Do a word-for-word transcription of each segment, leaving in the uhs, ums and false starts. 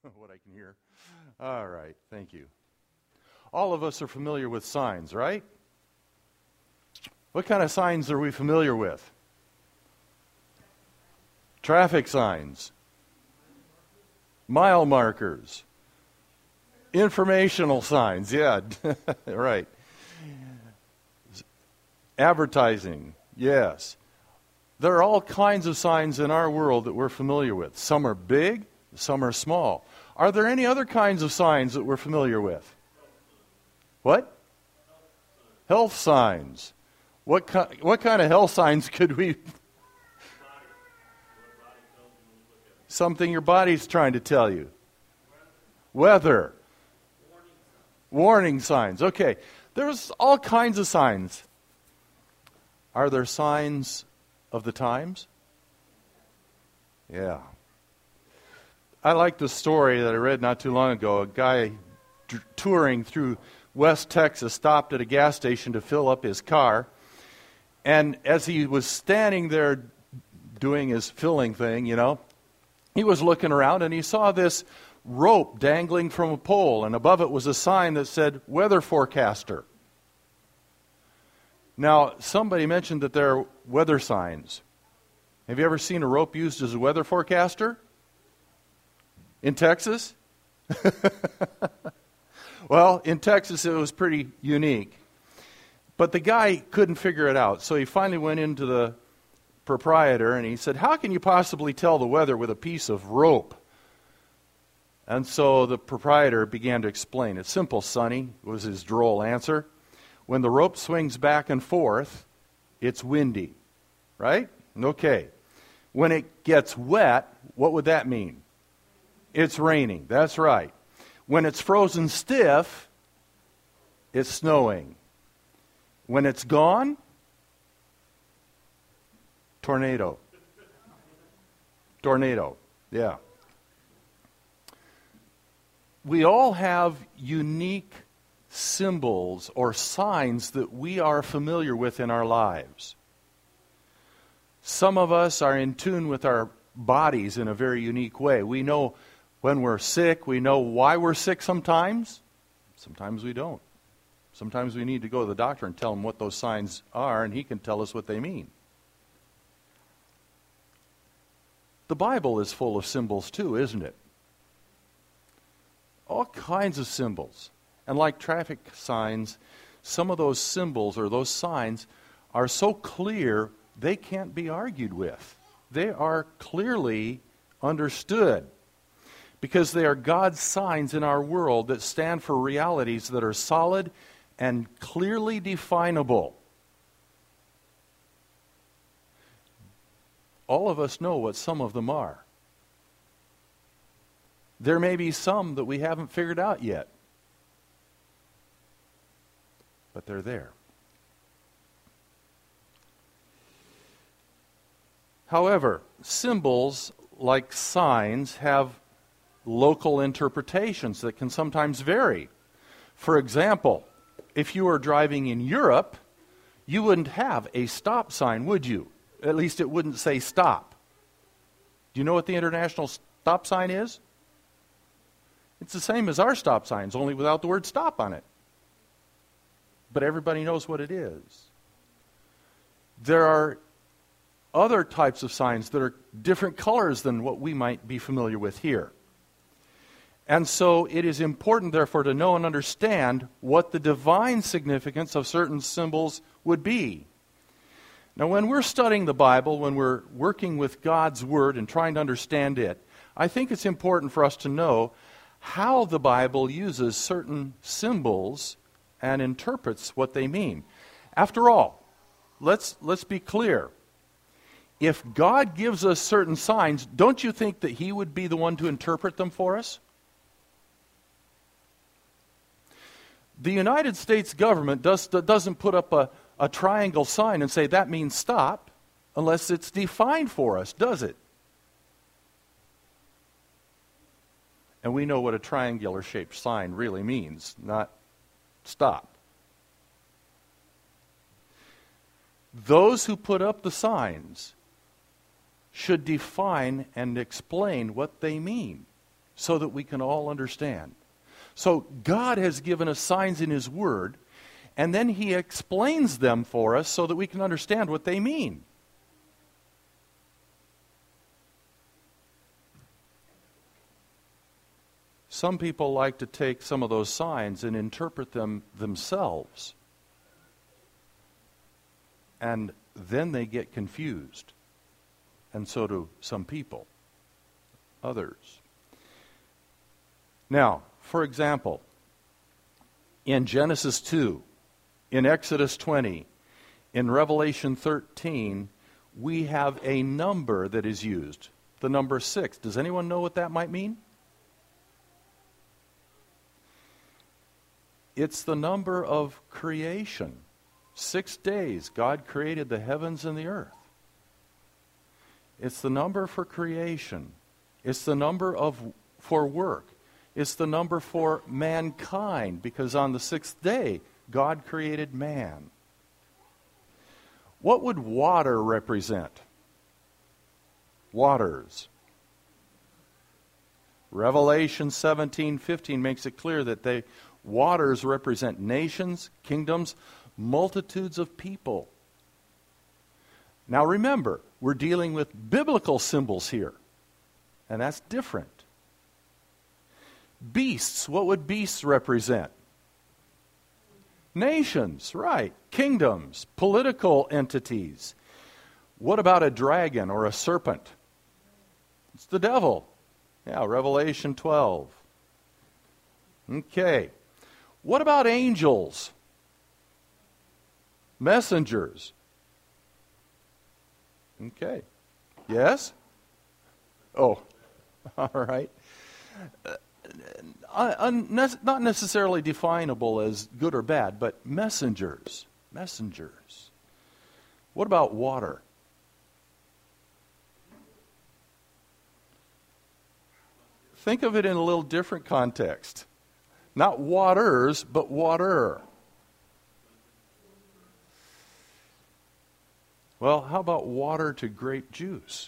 what I can hear. All right, thank you. All of us are familiar with signs, right? What kind of signs are we familiar with? Traffic signs, mile markers, informational signs, yeah, right. Advertising, yes. There are all kinds of signs in our world that we're familiar with. Some are big, some are small. Are there any other kinds of signs that we're familiar with? What? Health signs. What, ki- what kind of health signs could we... Something your body's trying to tell you. Weather. Warning signs. Okay. There's all kinds of signs. Are there signs of the times? Yeah. I like the story that I read not too long ago. A guy d- touring through West Texas stopped at a gas station to fill up his car. And as he was standing there doing his filling thing, you know, he was looking around and he saw this rope dangling from a pole, and above it was a sign that said weather forecaster. Now, somebody mentioned that there are weather signs. Have you ever seen a rope used as a weather forecaster? In Texas? Well, in Texas it was pretty unique. But the guy couldn't figure it out, so he finally went into the proprietor and he said, "How can you possibly tell the weather with a piece of rope?" And so the proprietor began to explain. "It's simple, Sonny," was his droll answer. "When the rope swings back and forth, it's windy." Right? Okay. When it gets wet, what would that mean? It's raining. That's right. When it's frozen stiff, it's snowing. When it's gone, tornado. Tornado. Yeah. We all have unique symbols or signs that we are familiar with in our lives. Some of us are in tune with our bodies in a very unique way. We know when we're sick, we know why we're sick sometimes. Sometimes we don't. Sometimes we need to go to the doctor and tell him what those signs are, and he can tell us what they mean. The Bible is full of symbols too, isn't it? All kinds of symbols. And like traffic signs, some of those symbols or those signs are so clear they can't be argued with. They are clearly understood because they are God's signs in our world that stand for realities that are solid and clearly definable. All of us know what some of them are. There may be some that we haven't figured out yet, but they're there. However, symbols, like signs, have local interpretations that can sometimes vary. For example, if you were driving in Europe, you wouldn't have a stop sign, would you? At least it wouldn't say stop. Do you know what the international stop sign is? It's the same as our stop signs, only without the word stop on it. But everybody knows what it is. There are other types of signs that are different colors than what we might be familiar with here. And so it is important, therefore, to know and understand what the divine significance of certain symbols would be. Now, when we're studying the Bible, when we're working with God's Word and trying to understand it, I think it's important for us to know how the Bible uses certain symbols and interprets what they mean. After all, let's, let's be clear. If God gives us certain signs, don't you think that He would be the one to interpret them for us? The United States government does, doesn't put up a, a triangle sign and say that means stop unless it's defined for us, does it? And we know what a triangular shaped sign really means, not stop. Those who put up the signs should define and explain what they mean. so that we can all understand. So God has given us signs in His Word, and then He explains them for us so that we can understand what they mean. Some people like to take some of those signs and interpret them themselves. And then they get confused. And so do some people. Others. Now, for example, in Genesis two, in Exodus twenty, in Revelation thirteen, we have a number that is used. The number six. Does anyone know what that might mean? It's the number of creation. Six days God created the heavens and the earth. It's the number for creation. It's the number of for work. It's the number for mankind, because on the sixth day God created man. What would water represent? Waters. Revelation seventeen fifteen makes it clear that they waters represent nations, kingdoms, multitudes of people. Now remember, we're dealing with biblical symbols here, and that's different. Beasts, what would beasts represent? Nations, right. Kingdoms, political entities. What about a dragon or a serpent? It's the devil. Yeah, Revelation twelve. Okay. What about angels? Messengers. Okay. Yes? Oh, all right. Uh, un- not necessarily definable as good or bad, but messengers. Messengers. What about water? Think of it in a little different context. Not waters, but water. Well, how about water to grape juice?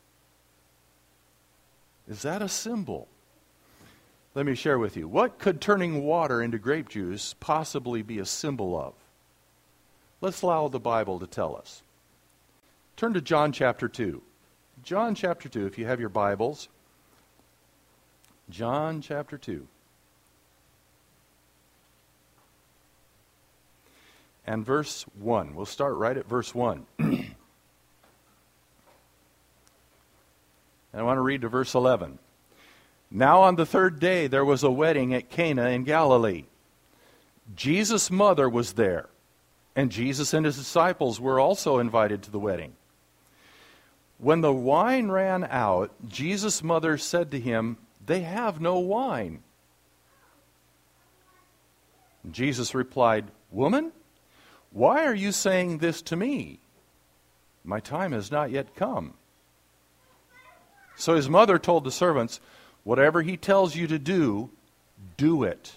Is that a symbol? Let me share with you. What could turning water into grape juice possibly be a symbol of? Let's allow the Bible to tell us. Turn to John chapter two. John chapter two, if you have your Bibles. John chapter two. And verse one. We'll start right at verse one. And I want to read to verse eleven. Now on the third day there was a wedding at Cana in Galilee. Jesus' mother was there, and Jesus and his disciples were also invited to the wedding. When the wine ran out, Jesus' mother said to him, "They have no wine." Jesus replied, "Woman, why are you saying this to me? My time has not yet come." So his mother told the servants, "Whatever he tells you to do, do it."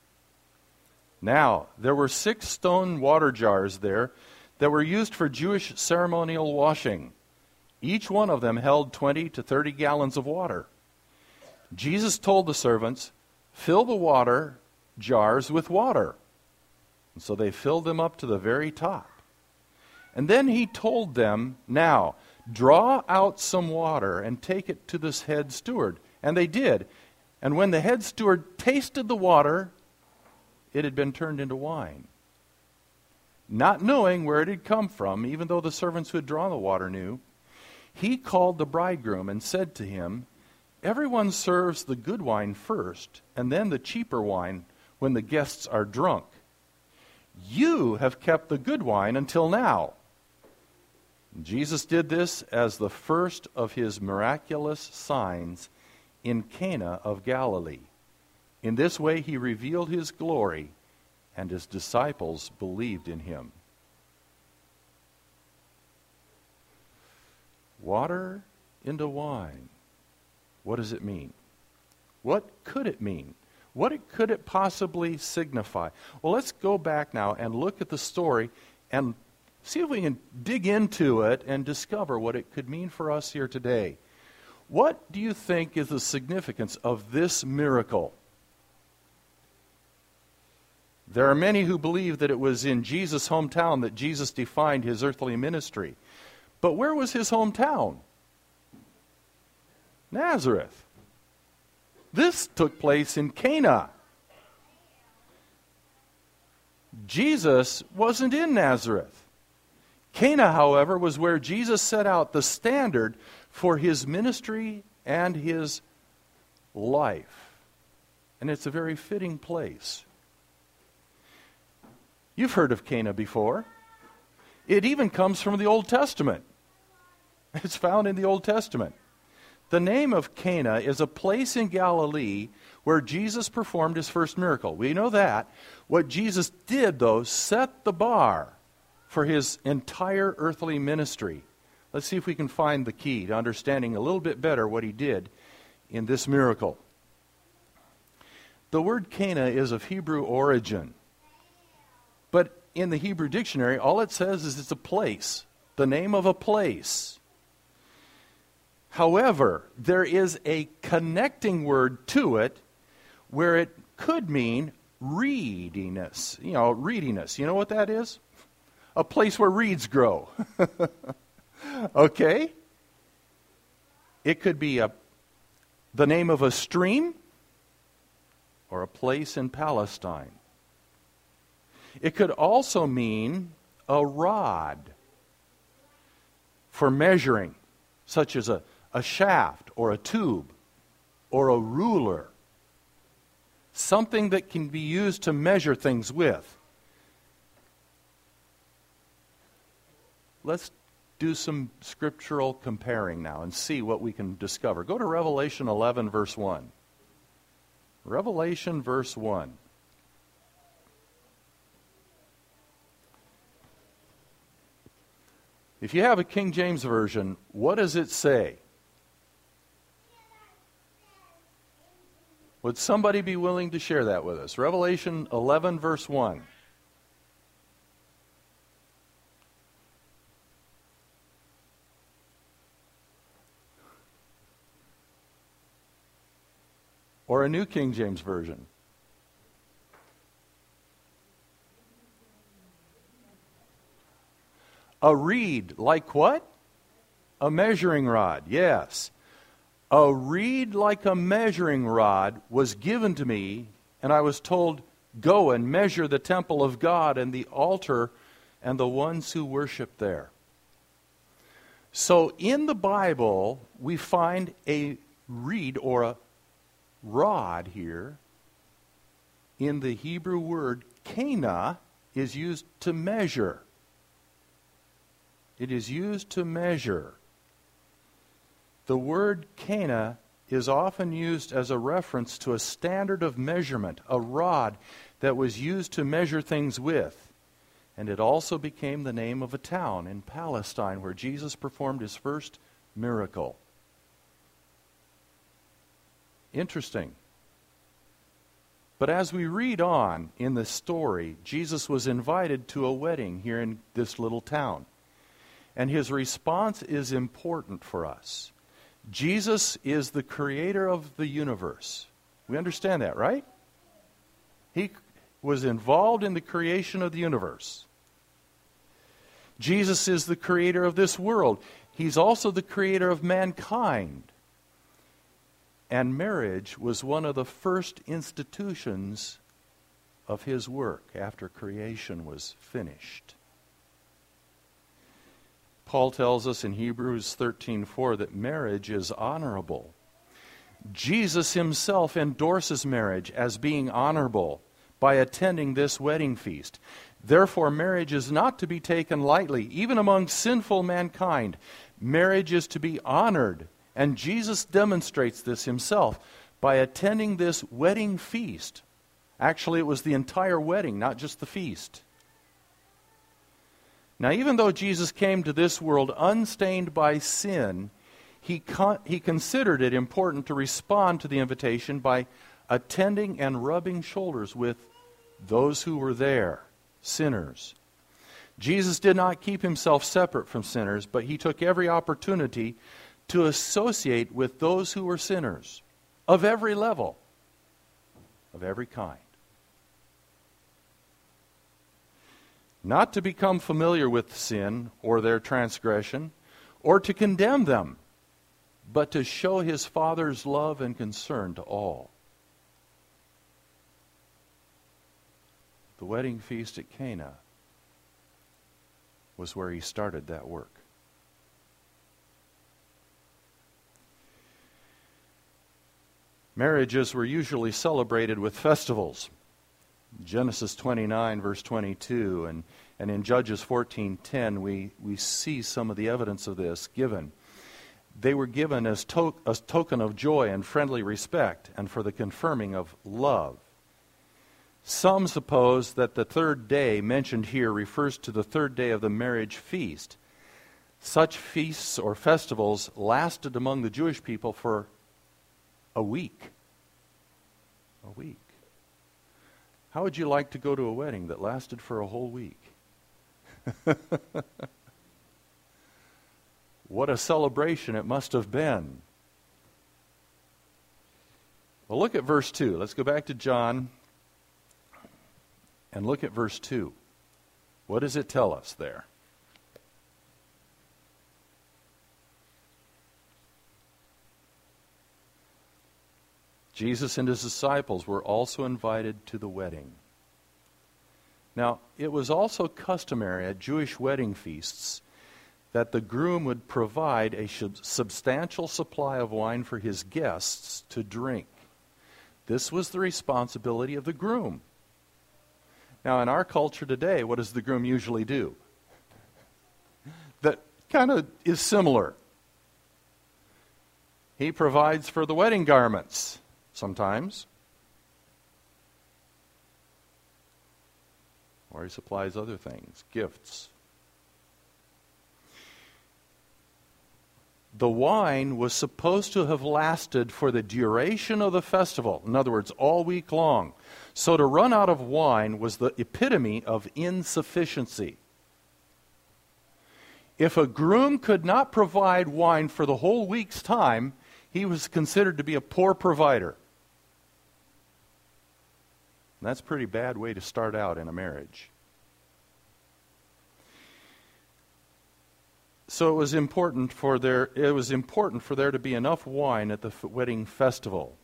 Now, there were six stone water jars there that were used for Jewish ceremonial washing. Each one of them held twenty to thirty gallons of water. Jesus told the servants, "Fill the water jars with water." And so they filled them up to the very top. And then he told them, "Now, draw out some water and take it to this head steward." And they did. And when the head steward tasted the water, it had been turned into wine. Not knowing where it had come from, even though the servants who had drawn the water knew, he called the bridegroom and said to him, "Everyone serves the good wine first, and then the cheaper wine when the guests are drunk. You have kept the good wine until now." Jesus did this as the first of his miraculous signs in Cana of Galilee. In this way he revealed his glory, and his disciples believed in him. Water into wine. What does it mean? What could it mean? What it, could it possibly signify? Well, let's go back now and look at the story and see if we can dig into it and discover what it could mean for us here today. What do you think is the significance of this miracle? There are many who believe that it was in Jesus' hometown that Jesus defined his earthly ministry. But where was his hometown? Nazareth. This took place in Cana. Jesus wasn't in Nazareth. Cana, however, was where Jesus set out the standard for his ministry and his life. And it's a very fitting place. You've heard of Cana before. It even comes from the Old Testament. It's found in the Old Testament. The name of Cana is a place in Galilee where Jesus performed his first miracle. We know that. What Jesus did, though, set the bar for his entire earthly ministry. Let's see if we can find the key to understanding a little bit better what he did in this miracle. The word Cana is of Hebrew origin. But in the Hebrew dictionary, all it says is it's a place, the name of a place. However, there is a connecting word to it where it could mean reediness. You know, reediness. You know what that is? A place where reeds grow. Okay? It could be a, the name of a stream or a place in Palestine. It could also mean a rod for measuring, such as a a shaft or a tube or a ruler. Something that can be used to measure things with. Let's do some scriptural comparing now and see what we can discover. Go to Revelation eleven, verse one. Revelation, verse one. If you have a King James Version, what does it say? Would somebody be willing to share that with us? Revelation eleven, verse one. Or a New King James Version. A reed, like what? A measuring rod, yes. A reed like a measuring rod was given to me, and I was told, go and measure the temple of God and the altar and the ones who worship there. So in the Bible, we find a reed or a rod here. In the Hebrew word, Cana is used to measure. It is used to measure. The word Cana is often used as a reference to a standard of measurement, a rod that was used to measure things with. And it also became the name of a town in Palestine where Jesus performed his first miracle. Interesting. But as we read on in the story, Jesus was invited to a wedding here in this little town. And his response is important for us. Jesus is the creator of the universe. We understand that, right? He was involved in the creation of the universe. Jesus is the creator of this world. He's also the creator of mankind. And marriage was one of the first institutions of his work after creation was finished. Paul tells us in Hebrews thirteen four that marriage is honorable. Jesus himself endorses marriage as being honorable by attending this wedding feast. Therefore, marriage is not to be taken lightly, even among sinful mankind. Marriage is to be honored, and Jesus demonstrates this himself by attending this wedding feast. Actually, it was the entire wedding, not just the feast. Now, even though Jesus came to this world unstained by sin, he, con- he considered it important to respond to the invitation by attending and rubbing shoulders with those who were there, sinners. Jesus did not keep himself separate from sinners, but he took every opportunity to associate with those who were sinners of every level, of every kind. Not to become familiar with sin or their transgression, or to condemn them, but to show his Father's love and concern to all. The wedding feast at Cana was where he started that work. Marriages were usually celebrated with festivals. Genesis twenty-nine, verse twenty-two, and, and in Judges fourteen ten, we, we see some of the evidence of this given. They were given as to, a token of joy and friendly respect, and for the confirming of love. Some suppose that the third day mentioned here refers to the third day of the marriage feast. Such feasts or festivals lasted among the Jewish people for a week. A week. How would you like to go to a wedding that lasted for a whole week? What a celebration it must have been. Well, look at verse two. Let's go back to John and look at verse two. What does it tell us there? Jesus and his disciples were also invited to the wedding. Now, it was also customary at Jewish wedding feasts that the groom would provide a substantial supply of wine for his guests to drink. This was the responsibility of the groom. Now, in our culture today, what does the groom usually do? That kind of is similar. He provides for the wedding garments. Sometimes. Or he supplies other things, gifts. The wine was supposed to have lasted for the duration of the festival. In other words, all week long. So to run out of wine was the epitome of insufficiency. If a groom could not provide wine for the whole week's time, he was considered to be a poor provider. That's a pretty bad way to start out in a marriage. So it was important for there it was important for there to be enough wine at the wedding festival.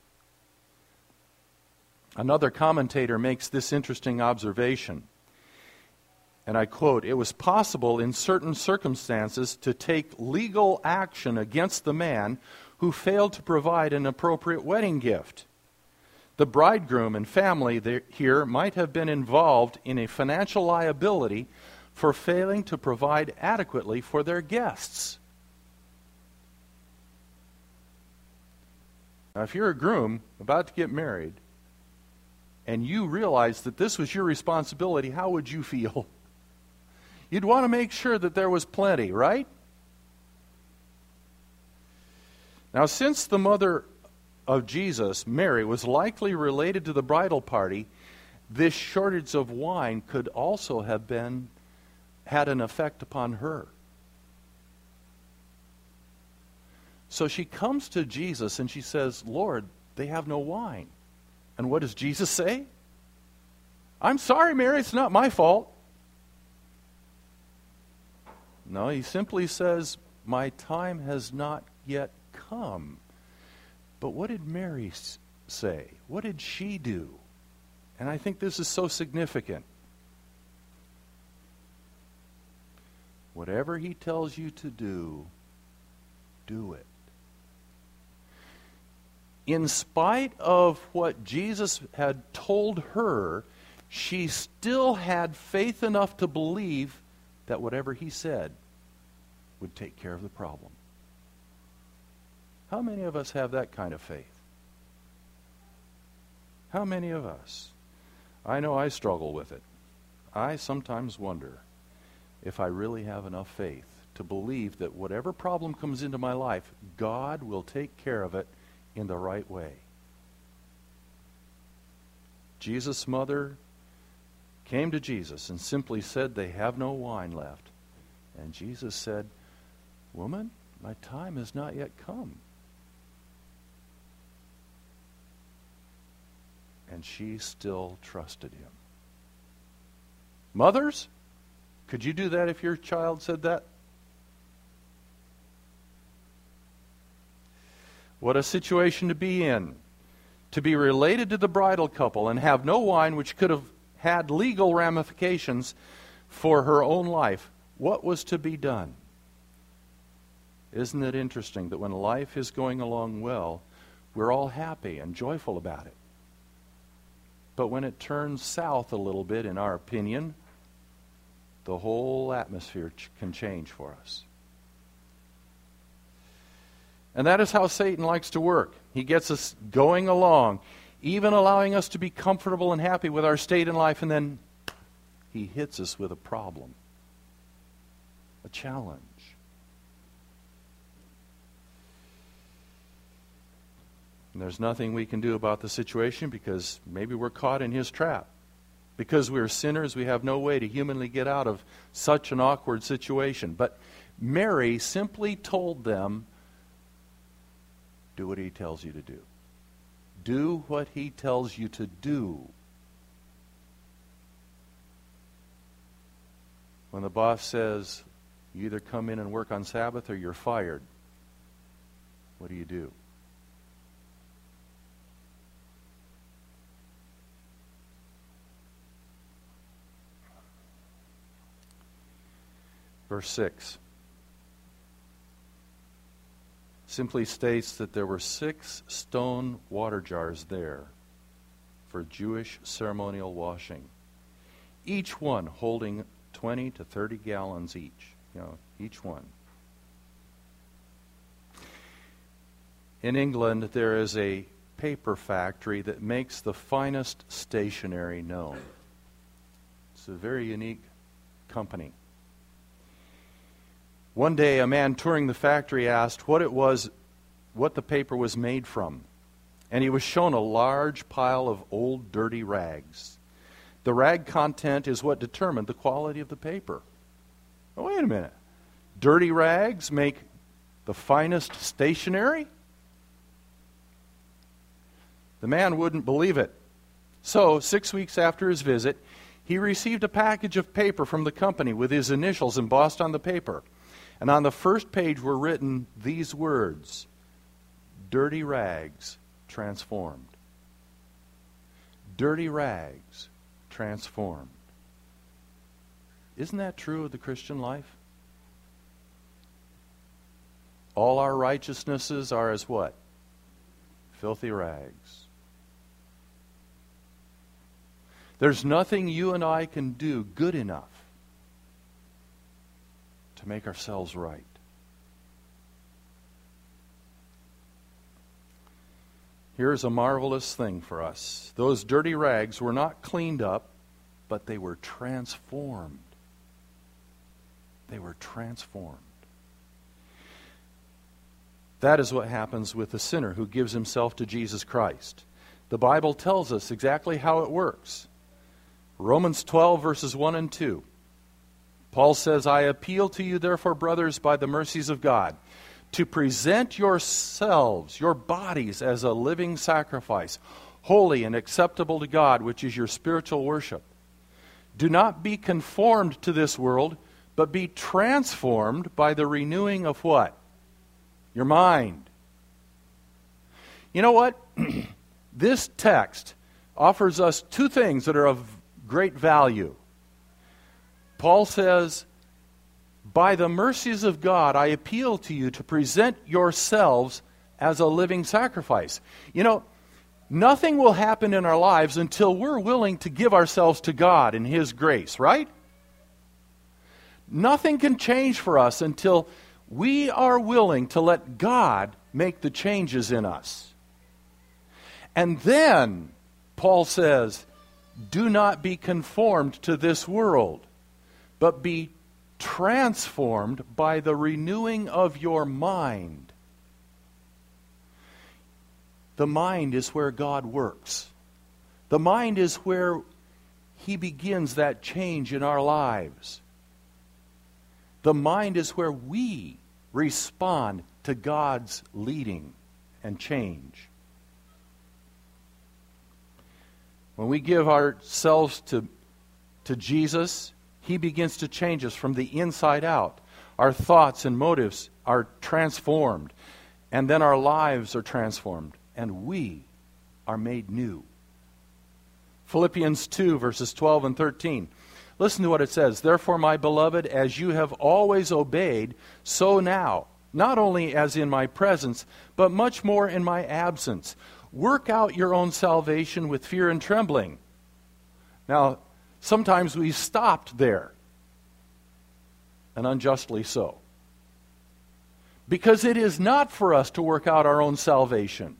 Another commentator makes this interesting observation, and I quote, "It was possible in certain circumstances to take legal action against the man who failed to provide an appropriate wedding gift. The bridegroom and family there, here might have been involved in a financial liability for failing to provide adequately for their guests." Now, if you're a groom about to get married and you realize that this was your responsibility, how would you feel? You'd want to make sure that there was plenty, right? Now, since the mother of Jesus, Mary, was likely related to the bridal party, this shortage of wine could also have been had an effect upon her. So she comes to Jesus and she says, "Lord, they have no wine." And what does Jesus say? "I'm sorry, Mary, it's not my fault." No, he simply says, "My time has not yet come." But what did Mary say? What did she do? And I think this is so significant. Whatever he tells you to do, do it. In spite of what Jesus had told her, she still had faith enough to believe that whatever he said would take care of the problem. How many of us have that kind of faith? How many of us? I know I struggle with it. I sometimes wonder if I really have enough faith to believe that whatever problem comes into my life, God will take care of it in the right way. Jesus' mother came to Jesus and simply said, "They have no wine left." And Jesus said, "Woman, My time has not yet come. And she still trusted him. Mothers, could you do that if your child said that? What a situation to be in. To be related to the bridal couple and have no wine, which could have had legal ramifications for her own life. What was to be done? Isn't it interesting that when life is going along well, we're all happy and joyful about it? But when it turns south a little bit, in our opinion, the whole atmosphere ch- can change for us. And that is how Satan likes to work. He gets us going along, even allowing us to be comfortable and happy with our state in life, and then he hits us with a problem, a challenge. And there's nothing we can do about the situation because maybe we're caught in his trap. Because we're sinners, we have no way to humanly get out of such an awkward situation. But Mary simply told them, do what he tells you to do. Do what he tells you to do. When the boss says, you either come in and work on Sabbath or you're fired, what do you do? Verse six simply states that there were six stone water jars there for Jewish ceremonial washing, each one holding twenty to thirty gallons each. You know, each one. In England, there is a paper factory that makes the finest stationery known. It's a very unique company. One day, a man touring the factory asked what it was, what the paper was made from. And he was shown a large pile of old, dirty rags. The rag content is what determined the quality of the paper. Oh, wait a minute. Dirty rags make the finest stationery? The man wouldn't believe it. So, six weeks after his visit, he received a package of paper from the company with his initials embossed on the paper. And on the first page were written these words, dirty rags transformed. Dirty rags transformed. Isn't that true of the Christian life? All our righteousnesses are as what? Filthy rags. There's nothing you and I can do good enough to make ourselves right. Here's a marvelous thing for us. Those dirty rags were not cleaned up, but they were transformed. They were transformed. That is what happens with the sinner who gives himself to Jesus Christ. The Bible tells us exactly how it works. Romans twelve, verses one and two. Paul says, I appeal to you, therefore, brothers, by the mercies of God, to present yourselves, your bodies, as a living sacrifice, holy and acceptable to God, which is your spiritual worship. Do not be conformed to this world, but be transformed by the renewing of what? Your mind. You know what? This text offers us two things that are of great value. Paul says, by the mercies of God, I appeal to you to present yourselves as a living sacrifice. You know, nothing will happen in our lives until we're willing to give ourselves to God in His grace, right? Nothing can change for us until we are willing to let God make the changes in us. And then, Paul says, do not be conformed to this world, but be transformed by the renewing of your mind. The mind is where God works. The mind is where He begins that change in our lives. The mind is where we respond to God's leading and change. When we give ourselves to, to Jesus, He begins to change us from the inside out. Our thoughts and motives are transformed, and then our lives are transformed, and we are made new. Philippians two, verses twelve and thirteen. Listen to what it says. Therefore, my beloved, as you have always obeyed, so now, not only as in my presence, but much more in my absence, work out your own salvation with fear and trembling. Now, sometimes we stopped there, and unjustly so. Because it is not for us to work out our own salvation.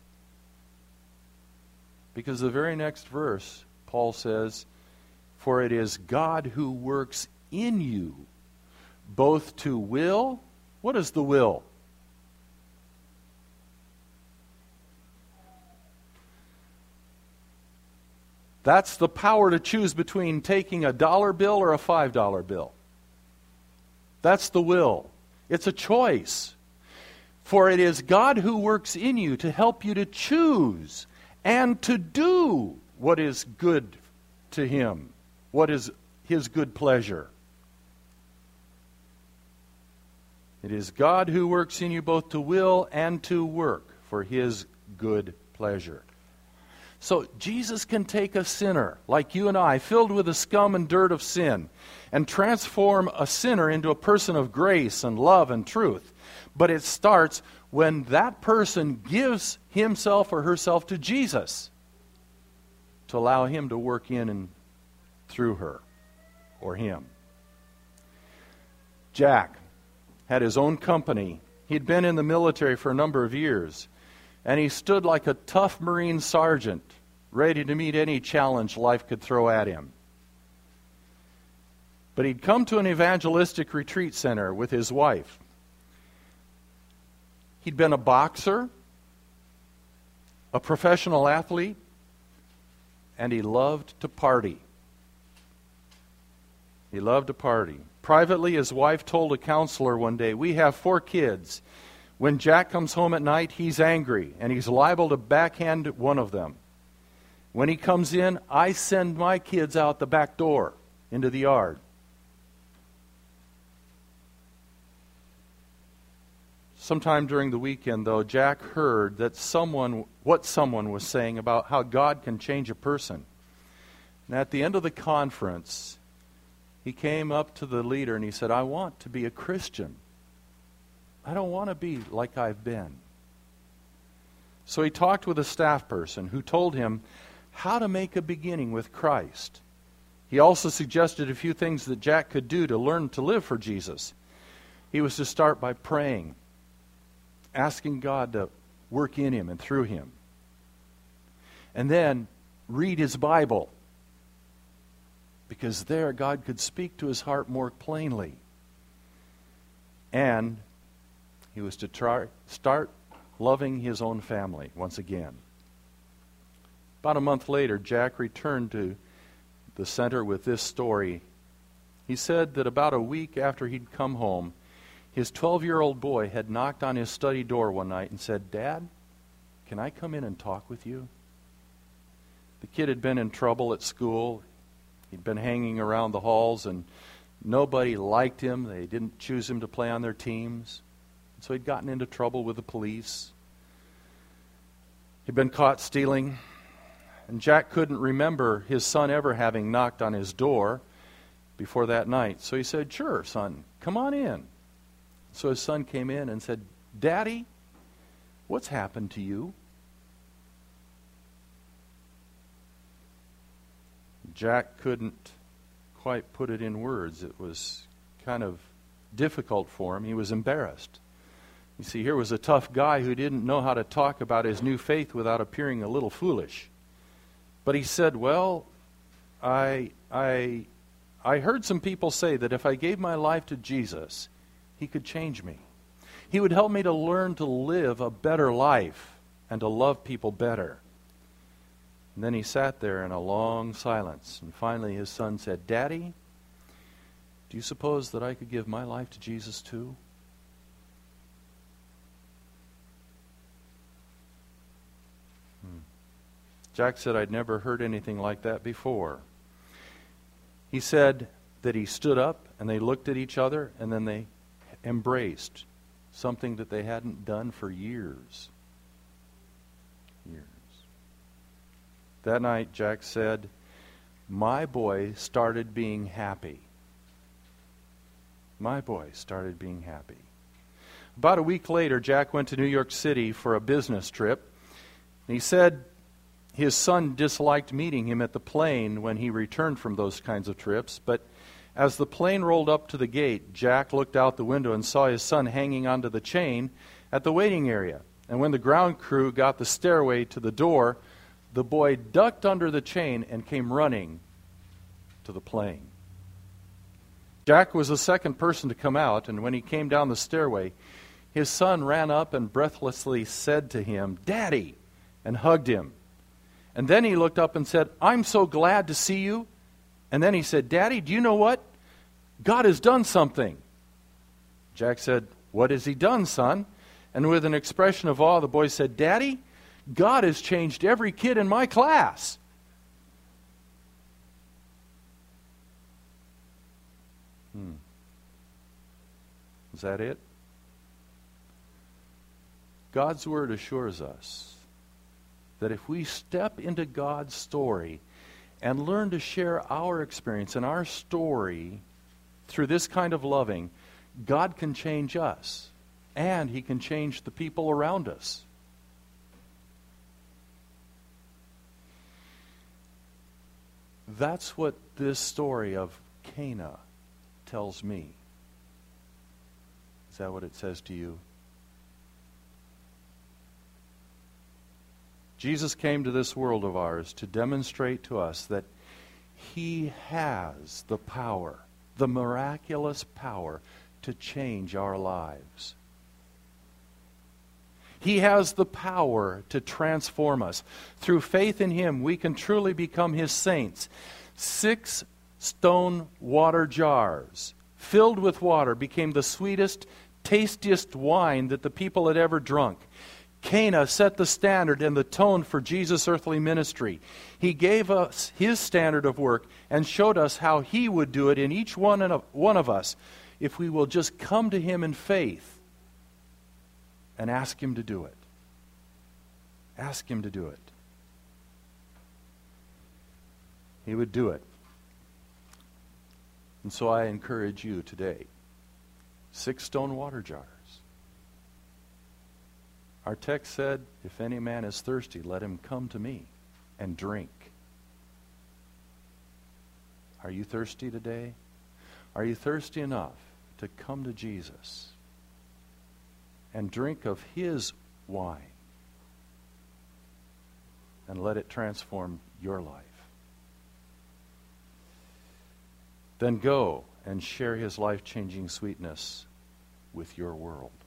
Because the very next verse, Paul says, for it is God who works in you, both to will. What is the will? That's the power to choose between taking a dollar bill or a five dollar bill. That's the will. It's a choice. For it is God who works in you to help you to choose and to do what is good to Him, what is His good pleasure. It is God who works in you both to will and to work for His good pleasure. So Jesus can take a sinner like you and I, filled with the scum and dirt of sin, and transform a sinner into a person of grace and love and truth. But it starts when that person gives himself or herself to Jesus to allow Him to work in and through her or him. Jack had his own company. He'd been in the military for a number of years, and he stood like a tough Marine sergeant, ready to meet any challenge life could throw at him. But he'd come to an evangelistic retreat center with his wife. He'd been a boxer, a professional athlete, and he loved to party. He loved to party. Privately, his wife told a counselor one day, we have four kids. When Jack comes home at night, he's angry, and he's liable to backhand one of them. When he comes in, I send my kids out the back door into the yard. Sometime during the weekend, though, Jack heard that someone, what someone was saying about how God can change a person. And at the end of the conference, he came up to the leader and he said, I want to be a Christian. I don't want to be like I've been. So he talked with a staff person who told him how to make a beginning with Christ. He also suggested a few things that Jack could do to learn to live for Jesus. He was to start by praying, asking God to work in him and through him. And then read his Bible, because there God could speak to his heart more plainly. And he was to try, start loving his own family once again. About a month later, Jack returned to the center with this story. He said that about a week after he'd come home, his twelve-year-old boy had knocked on his study door one night and said, Dad, can I come in and talk with you? The kid had been in trouble at school. He'd been hanging around the halls, and nobody liked him. They didn't choose him to play on their teams. So he'd gotten into trouble with the police. He'd been caught stealing. And Jack couldn't remember his son ever having knocked on his door before that night. So he said, sure, son, come on in. So his son came in and said, Daddy, what's happened to you? Jack couldn't quite put it in words. It was kind of difficult for him. He was embarrassed. You see, here was a tough guy who didn't know how to talk about his new faith without appearing a little foolish. But he said, well, I, I, I heard some people say that if I gave my life to Jesus, He could change me. He would help me to learn to live a better life and to love people better. And then he sat there in a long silence. And finally his son said, Daddy, do you suppose that I could give my life to Jesus too? Jack said, I'd never heard anything like that before. He said that he stood up and they looked at each other and then they embraced something that they hadn't done for years. Years. That night, Jack said, my boy started being happy. My boy started being happy. About a week later, Jack went to New York City for a business trip. He said his son disliked meeting him at the plane when he returned from those kinds of trips, but as the plane rolled up to the gate, Jack looked out the window and saw his son hanging onto the chain at the waiting area. And when the ground crew got the stairway to the door, the boy ducked under the chain and came running to the plane. Jack was the second person to come out, and when he came down the stairway, his son ran up and breathlessly said to him, "Daddy," and hugged him. And then he looked up and said, "I'm so glad to see you." And then he said, "Daddy, do you know what? God has done something." Jack said, "What has he done, son?" And with an expression of awe, the boy said, "Daddy, God has changed every kid in my class." Hmm. Is that it? God's Word assures us that if we step into God's story and learn to share our experience and our story through this kind of loving, God can change us, and He can change the people around us. That's what this story of Cana tells me. Is that what it says to you? Jesus came to this world of ours to demonstrate to us that He has the power, the miraculous power, to change our lives. He has the power to transform us. Through faith in Him, we can truly become His saints. Six stone water jars filled with water became the sweetest, tastiest wine that the people had ever drunk. Cana set the standard and the tone for Jesus' earthly ministry. He gave us His standard of work and showed us how He would do it in each one of, one of us if we will just come to Him in faith and ask Him to do it. Ask Him to do it. He would do it. And so I encourage you today, six stone water jars. Our text said, "If any man is thirsty, let him come to me and drink." Are you thirsty today? Are you thirsty enough to come to Jesus and drink of His wine and let it transform your life? Then go and share His life-changing sweetness with your world.